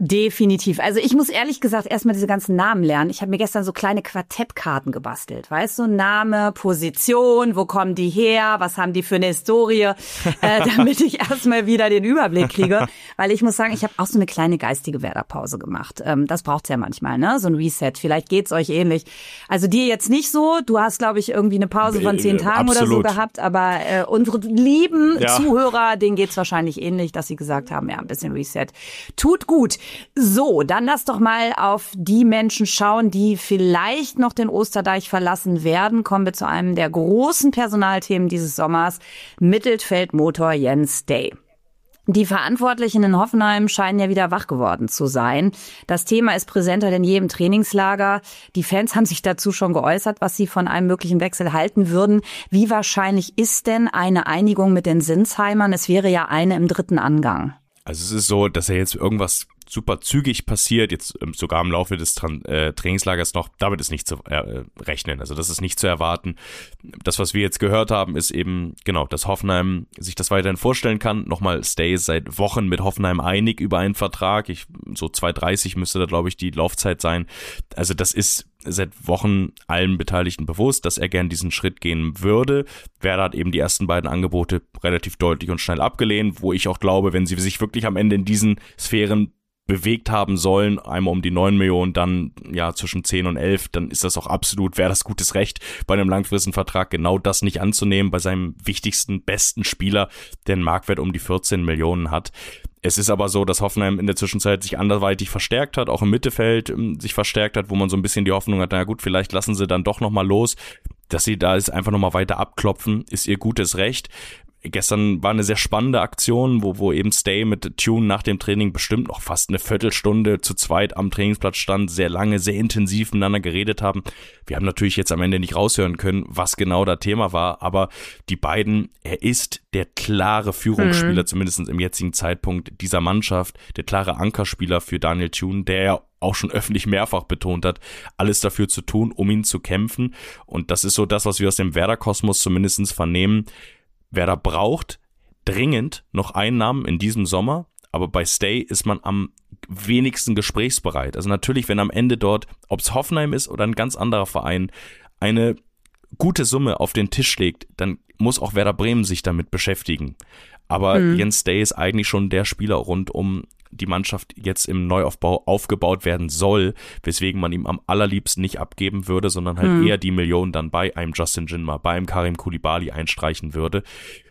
Definitiv. Also ich muss ehrlich gesagt erstmal diese ganzen Namen lernen. Ich habe mir gestern so kleine Quartettkarten gebastelt. Weißt du, Name, Position, wo kommen die her, was haben die für eine Historie, äh, damit ich erstmal wieder den Überblick kriege. Weil ich muss sagen, ich habe auch so eine kleine geistige Werder-Pause gemacht. Ähm, das braucht's ja manchmal, ne? So ein Reset. Vielleicht geht's euch ähnlich. Also dir jetzt nicht so. Du hast, glaube ich, irgendwie eine Pause von zehn Tagen Absolut. oder so gehabt. Aber äh, unsere lieben ja. Zuhörer, denen geht's wahrscheinlich ähnlich, dass sie gesagt haben, ja, ein bisschen Reset. Tut gut. So, dann lass doch mal auf die Menschen schauen, die vielleicht noch den Osterdeich verlassen werden. Kommen wir zu einem der großen Personalthemen dieses Sommers. Mittelfeldmotor Jens Day. Die Verantwortlichen in Hoffenheim scheinen ja wieder wach geworden zu sein. Das Thema ist präsenter denn je im Trainingslager. Die Fans haben sich dazu schon geäußert, was sie von einem möglichen Wechsel halten würden. Wie wahrscheinlich ist denn eine Einigung mit den Sinsheimern? Es wäre ja eine im dritten Angang. Also es ist so, dass er jetzt irgendwas super zügig passiert, jetzt sogar im Laufe des Tra- äh, Trainingslagers noch, damit ist nicht zu äh, rechnen, also das ist nicht zu erwarten. Das, was wir jetzt gehört haben, ist eben, genau, dass Hoffenheim sich das weiterhin vorstellen kann. Nochmal, Stay ist seit Wochen mit Hoffenheim einig über einen Vertrag, ich, so zwei dreißig müsste da, glaube ich, die Laufzeit sein. Also das ist seit Wochen allen Beteiligten bewusst, dass er gern diesen Schritt gehen würde. Werder hat eben die ersten beiden Angebote relativ deutlich und schnell abgelehnt, wo ich auch glaube, wenn sie sich wirklich am Ende in diesen Sphären bewegt haben sollen, einmal um die neun Millionen, dann ja zwischen zehn und elf, dann ist das auch absolut, wäre das gutes Recht, bei einem langfristigen Vertrag genau das nicht anzunehmen, bei seinem wichtigsten, besten Spieler, der einen Marktwert um die vierzehn Millionen hat. Es ist aber so, dass Hoffenheim in der Zwischenzeit sich anderweitig verstärkt hat, auch im Mittelfeld sich verstärkt hat, wo man so ein bisschen die Hoffnung hat, na gut, vielleicht lassen sie dann doch nochmal los, dass sie da ist einfach nochmal weiter abklopfen, ist ihr gutes Recht. Gestern war eine sehr spannende Aktion, wo wo eben Stay mit Tune nach dem Training bestimmt noch fast eine Viertelstunde zu zweit am Trainingsplatz stand, sehr lange, sehr intensiv miteinander geredet haben. Wir haben natürlich jetzt am Ende nicht raushören können, was genau da Thema war, aber die beiden, er ist der klare Führungsspieler, mhm. zumindest im jetzigen Zeitpunkt dieser Mannschaft, der klare Ankerspieler für Daniel Tune, der ja auch schon öffentlich mehrfach betont hat, alles dafür zu tun, um ihn zu kämpfen. Und das ist so das, was wir aus dem Werder-Kosmos zumindest vernehmen. Werder braucht dringend noch Einnahmen in diesem Sommer, aber bei Stay ist man am wenigsten gesprächsbereit. Also natürlich, wenn am Ende dort, ob es Hoffenheim ist oder ein ganz anderer Verein, eine gute Summe auf den Tisch legt, dann muss auch Werder Bremen sich damit beschäftigen. Aber mhm. Jens Stay ist eigentlich schon der Spieler rund um die Mannschaft jetzt im Neuaufbau aufgebaut werden soll, weswegen man ihm am allerliebsten nicht abgeben würde, sondern halt hm. eher die Millionen dann bei einem Justin Jinma, bei einem Karim Koulibaly einstreichen würde.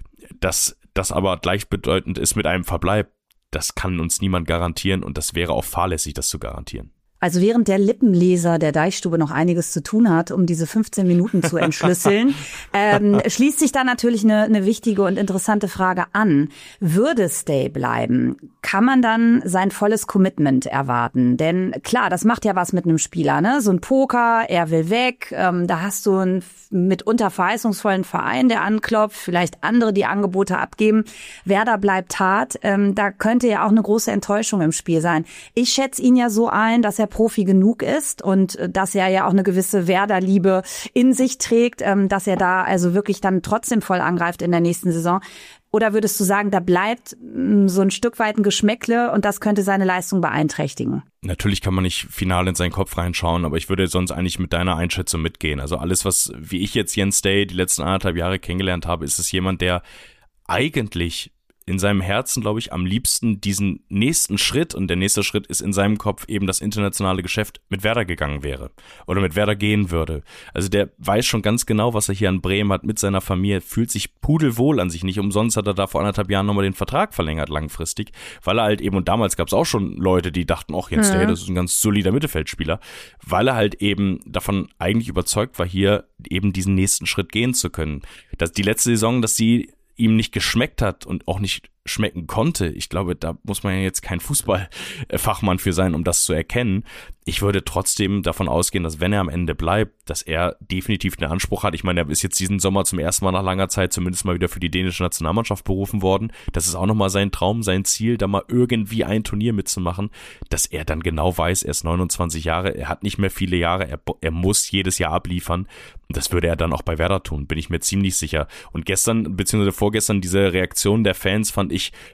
Dass das aber gleichbedeutend ist mit einem Verbleib, das kann uns niemand garantieren und das wäre auch fahrlässig, das zu garantieren. Also während der Lippenleser der Deichstube noch einiges zu tun hat, um diese fünfzehn Minuten zu entschlüsseln, ähm, schließt sich da natürlich eine, eine wichtige und interessante Frage an. Würde Stay bleiben, kann man dann sein volles Commitment erwarten? Denn klar, das macht ja was mit einem Spieler, ne? So ein Poker, er will weg, ähm, da hast du einen mitunter verheißungsvollen Verein, der anklopft, vielleicht andere, die Angebote abgeben. Werder bleibt hart, ähm, da könnte ja auch eine große Enttäuschung im Spiel sein. Ich schätze ihn ja so ein, dass er Profi genug ist und dass er ja auch eine gewisse Werder-Liebe in sich trägt, dass er da also wirklich dann trotzdem voll angreift in der nächsten Saison. Oder würdest du sagen, da bleibt so ein Stück weit ein Geschmäckle und das könnte seine Leistung beeinträchtigen? Natürlich kann man nicht final in seinen Kopf reinschauen, aber ich würde sonst eigentlich mit deiner Einschätzung mitgehen. Also alles, was, wie ich jetzt Jens Stay die letzten anderthalb Jahre kennengelernt habe, ist es jemand, der eigentlich in seinem Herzen, glaube ich, am liebsten diesen nächsten Schritt, und der nächste Schritt ist in seinem Kopf eben das internationale Geschäft, mit Werder gegangen wäre oder mit Werder gehen würde. Also der weiß schon ganz genau, was er hier an Bremen hat mit seiner Familie, fühlt sich pudelwohl an sich. Nicht umsonst hat er da vor anderthalb Jahren nochmal den Vertrag verlängert langfristig, weil er halt eben, und damals gab es auch schon Leute, die dachten, ach Jens Stay, das ist ein ganz solider Mittelfeldspieler, weil er halt eben davon eigentlich überzeugt war, hier eben diesen nächsten Schritt gehen zu können. Dass die letzte Saison, dass sie ihm nicht geschmeckt hat und auch nicht schmecken konnte. Ich glaube, da muss man ja jetzt kein Fußballfachmann für sein, um das zu erkennen. Ich würde trotzdem davon ausgehen, dass wenn er am Ende bleibt, dass er definitiv einen Anspruch hat. Ich meine, er ist jetzt diesen Sommer zum ersten Mal nach langer Zeit zumindest mal wieder für die dänische Nationalmannschaft berufen worden. Das ist auch nochmal sein Traum, sein Ziel, da mal irgendwie ein Turnier mitzumachen, dass er dann genau weiß, er ist neunundzwanzig Jahre, er hat nicht mehr viele Jahre, er, er muss jedes Jahr abliefern. Und das würde er dann auch bei Werder tun, bin ich mir ziemlich sicher. Und gestern, beziehungsweise vorgestern, diese Reaktion der Fans fand ich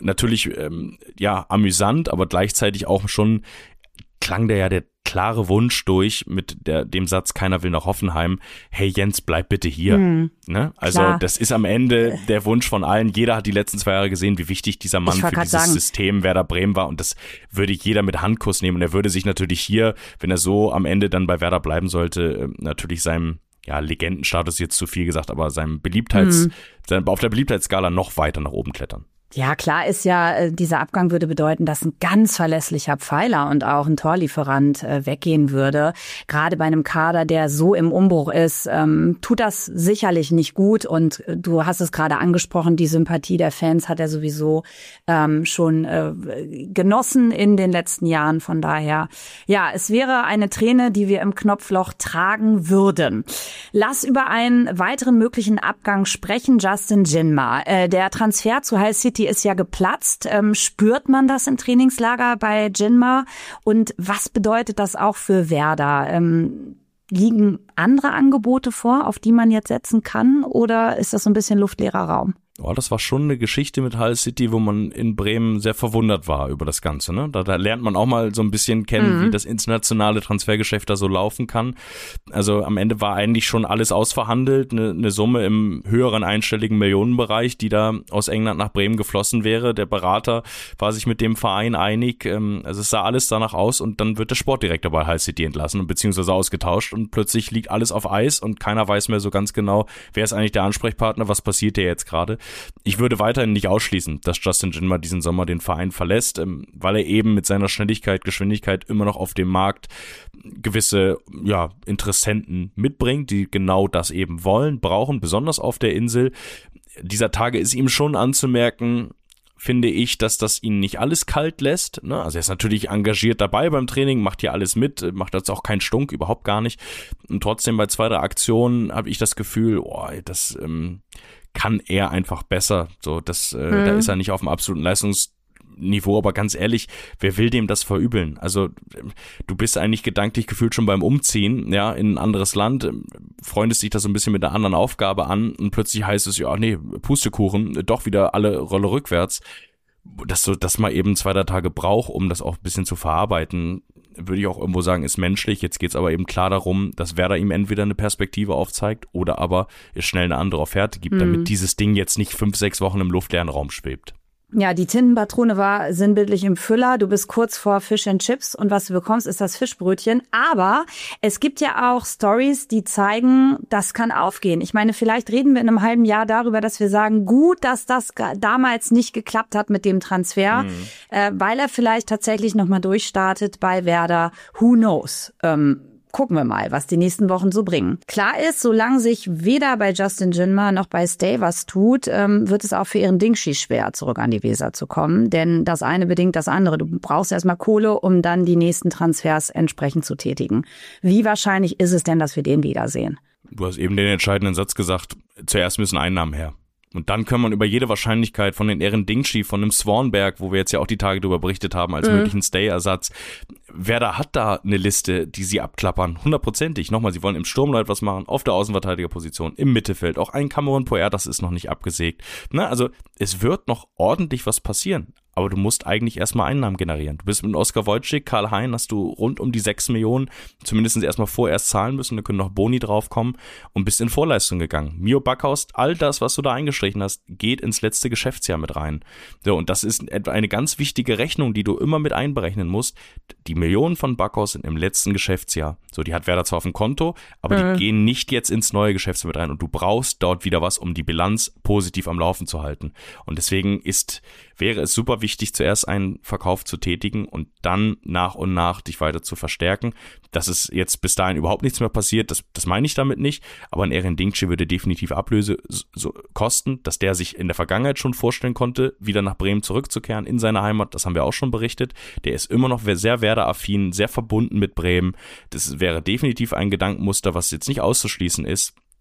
natürlich, ähm, ja, amüsant, aber gleichzeitig auch schon klang da ja der klare Wunsch durch mit der, dem Satz, keiner will nach Hoffenheim, hey Jens, bleib bitte hier. Hm, ne? Also klar. Das ist am Ende der Wunsch von allen. Jeder hat die letzten zwei Jahre gesehen, wie wichtig dieser Mann für dieses sagen. System Werder Bremen war und das würde jeder mit Handkuss nehmen und er würde sich natürlich hier, wenn er so am Ende dann bei Werder bleiben sollte, natürlich seinem ja, Legendenstatus jetzt zu viel gesagt, aber seinem Beliebtheits, hm. sein, auf der Beliebtheitsskala noch weiter nach oben klettern. Ja, klar ist ja, dieser Abgang würde bedeuten, dass ein ganz verlässlicher Pfeiler und auch ein Torlieferant äh, weggehen würde. Gerade bei einem Kader, der so im Umbruch ist, ähm, tut das sicherlich nicht gut. Und du hast es gerade angesprochen, die Sympathie der Fans hat er sowieso ähm, schon äh, genossen in den letzten Jahren. Von daher, ja, es wäre eine Träne, die wir im Knopfloch tragen würden. Lass über einen weiteren möglichen Abgang sprechen, Justin Jinma. Äh, der Transfer zu Hull City ist ja geplatzt. Ähm, spürt man das im Trainingslager bei Jinma? Und was bedeutet das auch für Werder? Ähm, liegen andere Angebote vor, auf die man jetzt setzen kann? Oder ist das so ein bisschen luftleerer Raum? Oh, das war schon eine Geschichte mit Hull City, wo man in Bremen sehr verwundert war über das Ganze. Ne? Da, da lernt man auch mal so ein bisschen kennen, mhm. wie das internationale Transfergeschäft da so laufen kann. Also am Ende war eigentlich schon alles ausverhandelt, eine, eine Summe im höheren einstelligen Millionenbereich, die da aus England nach Bremen geflossen wäre. Der Berater war sich mit dem Verein einig. Also es sah alles danach aus und dann wird der Sportdirektor bei Hull City entlassen beziehungsweise ausgetauscht und plötzlich liegt alles auf Eis und keiner weiß mehr so ganz genau, wer ist eigentlich der Ansprechpartner, was passiert hier jetzt gerade. Ich würde weiterhin nicht ausschließen, dass Justin Jinma diesen Sommer den Verein verlässt, weil er eben mit seiner Schnelligkeit, Geschwindigkeit immer noch auf dem Markt gewisse ja, Interessenten mitbringt, die genau das eben wollen, brauchen, besonders auf der Insel. Dieser Tage ist ihm schon anzumerken, finde ich, dass das ihn nicht alles kalt lässt. Ne? Also er ist natürlich engagiert dabei beim Training, macht hier alles mit, macht jetzt auch keinen Stunk, überhaupt gar nicht. Und trotzdem bei zwei, drei Aktionen habe ich das Gefühl, oh, das ähm, kann er einfach besser. So, das, äh, mhm. Da ist er nicht auf dem absoluten Leistungsniveau, aber ganz ehrlich, wer will dem das verübeln? Also du bist eigentlich gedanklich gefühlt schon beim Umziehen, ja, in ein anderes Land, freundest dich da so ein bisschen mit einer anderen Aufgabe an und plötzlich heißt es, ja, nee, Pustekuchen, doch wieder alle Rolle rückwärts. Dass so, dass man eben zwei, drei Tage braucht, um das auch ein bisschen zu verarbeiten, würde ich auch irgendwo sagen, ist menschlich. Jetzt geht es aber eben klar darum, dass Werder ihm entweder eine Perspektive aufzeigt oder aber es schnell eine andere Offerte gibt, mhm. damit dieses Ding jetzt nicht fünf, sechs Wochen im luftleeren Raum schwebt. Ja, die Tintenpatrone war sinnbildlich im Füller. Du bist kurz vor Fish and Chips und was du bekommst, ist das Fischbrötchen. Aber es gibt ja auch Stories, die zeigen, das kann aufgehen. Ich meine, vielleicht reden wir in einem halben Jahr darüber, dass wir sagen, gut, dass das damals nicht geklappt hat mit dem Transfer, mhm. äh, weil er vielleicht tatsächlich nochmal durchstartet bei Werder. Who knows? Ähm, Gucken wir mal, was die nächsten Wochen so bringen. Klar ist, solange sich weder bei Justin Jinma noch bei Stay was tut, ähm, wird es auch für ihren Dingshi schwer, zurück an die Weser zu kommen. Denn das eine bedingt das andere. Du brauchst erstmal Kohle, um dann die nächsten Transfers entsprechend zu tätigen. Wie wahrscheinlich ist es denn, dass wir den wiedersehen? Du hast eben den entscheidenden Satz gesagt, zuerst müssen Einnahmen her. Und dann kann man über jede Wahrscheinlichkeit von den Ehren Dingshi, von dem Swanberg, wo wir jetzt ja auch die Tage drüber berichtet haben, als mhm. möglichen Stay-Ersatz. Werder hat da eine Liste, die sie abklappern, hundertprozentig. Nochmal, sie wollen im Sturm Leute was machen, auf der Außenverteidigerposition, im Mittelfeld. Auch ein Cameron Puertas ist noch nicht abgesägt. Na, also es wird noch ordentlich was passieren. Aber du musst eigentlich erstmal Einnahmen generieren. Du bist mit Oskar Wojcik, Karl Hein, hast du rund um die sechs Millionen zumindest erstmal vorerst zahlen müssen, da können noch Boni draufkommen und bist in Vorleistung gegangen. Mio Backhaus, all das, was du da eingestrichen hast, geht ins letzte Geschäftsjahr mit rein. So, und das ist eine ganz wichtige Rechnung, die du immer mit einberechnen musst. Die Millionen von Backhaus sind im letzten Geschäftsjahr. So, die hat Werder zwar auf dem Konto, aber mhm. die gehen nicht jetzt ins neue Geschäftsjahr mit rein und du brauchst dort wieder was, um die Bilanz positiv am Laufen zu halten. Und deswegen ist, wäre es super wichtig, zuerst einen Verkauf zu tätigen und dann nach und nach dich weiter zu verstärken. Dass es jetzt bis dahin überhaupt nichts mehr passiert, das, das meine ich damit nicht, aber ein Ehren Dingshi würde definitiv Ablöse so kosten, dass der sich in der Vergangenheit schon vorstellen konnte, wieder nach Bremen zurückzukehren in seine Heimat, das haben wir auch schon berichtet. Der ist immer noch sehr Werder-affin, sehr verbunden mit Bremen. Das wäre definitiv ein Gedankenmuster, was jetzt nicht auszuschließen ist.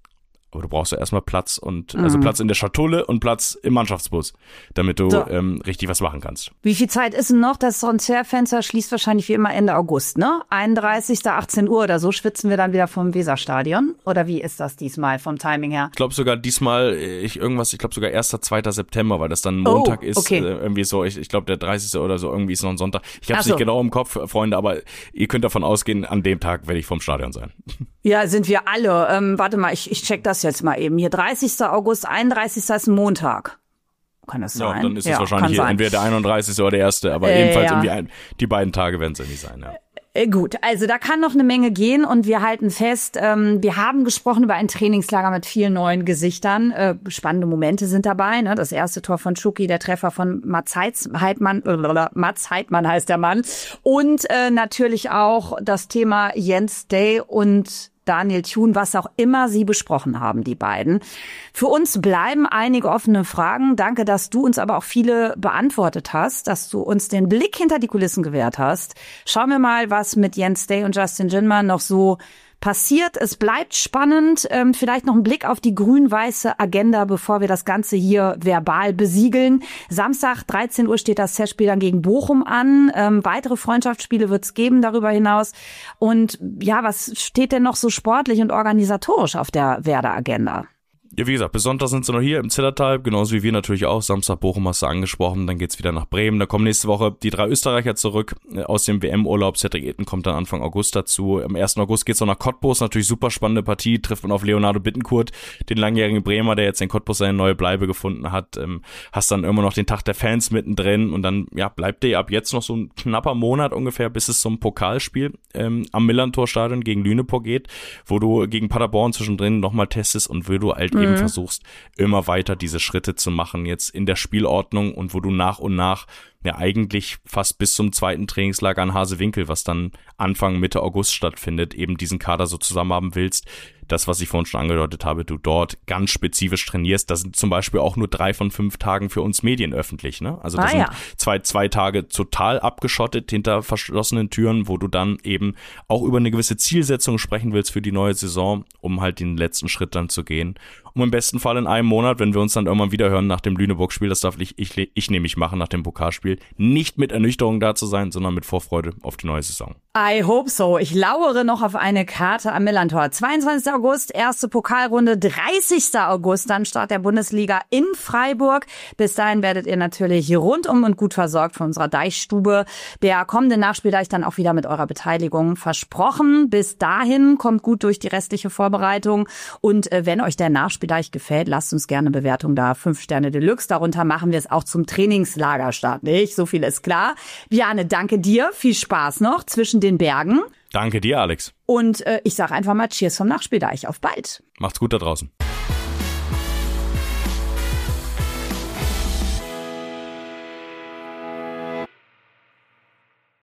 Aber du brauchst ja erstmal Platz und also mhm. Platz in der Schatulle und Platz im Mannschaftsbus, damit du so. ähm, richtig was machen kannst. Wie viel Zeit ist denn noch? Das Transferfenster schließt wahrscheinlich wie immer Ende August, ne? einunddreißigster achtzehn Uhr oder so schwitzen wir dann wieder vom Weserstadion. Oder wie ist das diesmal vom Timing her? Ich glaube sogar diesmal, ich irgendwas, ich glaube sogar erster, zweiter September, weil das dann Montag oh, ist. Okay. Äh, irgendwie so, ich, ich glaube der dreißigste oder so, irgendwie ist noch ein Sonntag. Ich habe es so. nicht genau im Kopf, Freunde, aber ihr könnt davon ausgehen, an dem Tag werde ich vom Stadion sein. Ja, sind wir alle. Ähm, warte mal, ich, ich check das jetzt mal eben. Hier dreißigster August, einunddreißigster ist ein Montag. Kann das sein? Ja, dann ist es ja, wahrscheinlich hier entweder der einunddreißigste oder der erste, aber äh, jedenfalls ja. irgendwie ein, die beiden Tage werden es irgendwie sein, ja. Äh, gut, also da kann noch eine Menge gehen und wir halten fest, ähm, wir haben gesprochen über ein Trainingslager mit vielen neuen Gesichtern. Äh, spannende Momente sind dabei, ne? Das erste Tor von Chucky, der Treffer von Mats Heidmann, äh, Mats Heidmann heißt der Mann. Und äh, natürlich auch das Thema Jens Day und Daniel Thun, was auch immer sie besprochen haben, die beiden. Für uns bleiben einige offene Fragen. Danke, dass du uns aber auch viele beantwortet hast, dass du uns den Blick hinter die Kulissen gewährt hast. Schauen wir mal, was mit Jens Day und Justin Jinma noch so passiert. Es bleibt spannend. Ähm, vielleicht noch ein Blick auf die grün-weiße Agenda, bevor wir das Ganze hier verbal besiegeln. Samstag, dreizehn Uhr steht das Testspiel dann gegen Bochum an. Ähm, weitere Freundschaftsspiele wird es geben darüber hinaus. Und ja, was steht denn noch so sportlich und organisatorisch auf der Werder-Agenda? Ja, wie gesagt, bis Sonntag sind sie noch hier im Zillertal, genauso wie wir natürlich auch. Samstag Bochum hast du angesprochen, dann geht's wieder nach Bremen. Da kommen nächste Woche die drei Österreicher zurück aus dem W M-Urlaub. Cedric Itten kommt dann Anfang August dazu. Am ersten August geht's noch nach Cottbus, natürlich super spannende Partie. Trifft man auf Leonardo Bittencourt, den langjährigen Bremer, der jetzt in Cottbus seine neue Bleibe gefunden hat. Ähm, hast dann immer noch den Tag der Fans mittendrin und dann ja bleibt dir ab jetzt noch so ein knapper Monat ungefähr, bis es zum Pokalspiel ähm, am Millantor-Stadion gegen Lüneburg geht, wo du gegen Paderborn zwischendrin nochmal testest und wo du halt mhm. eben versuchst, immer weiter diese Schritte zu machen jetzt in der Spielordnung und wo du nach und nach ja eigentlich fast bis zum zweiten Trainingslager an Hasewinkel, was dann Anfang, Mitte August stattfindet, eben diesen Kader so zusammen haben willst. Das, was ich vorhin schon angedeutet habe, du dort ganz spezifisch trainierst. Da sind zum Beispiel auch nur drei von fünf Tagen für uns Medien öffentlich, ne? Also das ah, ja. sind zwei, zwei Tage total abgeschottet hinter verschlossenen Türen, wo du dann eben auch über eine gewisse Zielsetzung sprechen willst für die neue Saison, um halt den letzten Schritt dann zu gehen. Um im besten Fall in einem Monat, wenn wir uns dann irgendwann wieder hören nach dem Lüneburg-Spiel, das darf ich, ich, ich nämlich machen nach dem Pokalspiel, nicht mit Ernüchterung da zu sein, sondern mit Vorfreude auf die neue Saison. I hope so. Ich lauere noch auf eine Karte am Millantor. zweiundzwanzigster August, erste Pokalrunde, dreißigster August, dann Start der Bundesliga in Freiburg. Bis dahin werdet ihr natürlich rundum und gut versorgt von unserer Deichstube. Der kommende Nachspieldeich dann auch wieder mit eurer Beteiligung versprochen. Bis dahin kommt gut durch die restliche Vorbereitung. Und äh, wenn euch der Nachspieldeich gefällt, lasst uns gerne eine Bewertung da. Fünf Sterne Deluxe. Darunter machen wir es auch zum Trainingslagerstart, nicht? So viel ist klar. Bjarne, danke dir. Viel Spaß noch zwischen den Bergen. Danke dir, Alex. Und äh, ich sage einfach mal Cheers vom Nachspieldeich. Auf bald. Macht's gut da draußen.